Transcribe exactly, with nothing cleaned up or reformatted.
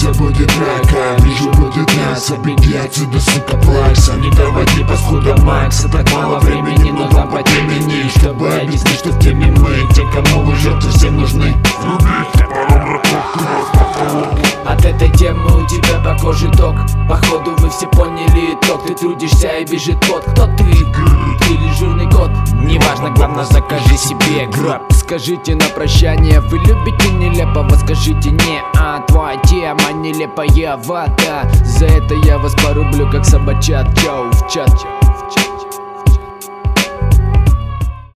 Везде будет драка, вижу будет мясо. Беги отсюда, сука, плакса. Не доводи паскуда Макса. Так мало времени, но там по темени, чтобы объяснить, что в теме мы. Те, кому вы жертвы, всем нужны. От этой темы у тебя по коже ток. Походу вы все поняли итог. Ты трудишься и бежит пот. Кто ты? Ты или жирный кот? Неважно, главное закажи себе граб. Скажите на прощание, вы любите нелепого? Скажите не, а твоя тема нелепая вода. За это я вас порублю как собачат. Йоу, в чат.